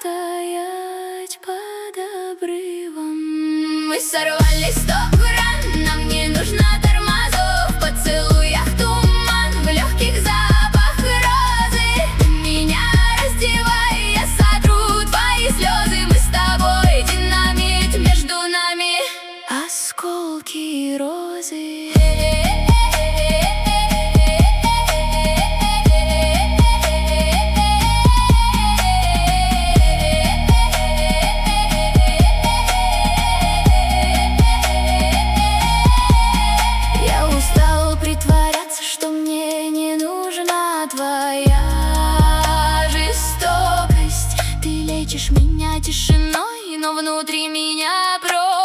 стоять под обрывом. Мы сорвались 100 грамм, нам не нужно тормозов. В поцелуях туман, в легких запах розы. Меня раздевай, я сотру твои слезы. Мы с тобой динамит, между нами осколки розы. Твоя жестокость, ты лечишь меня тишиной, но внутри меня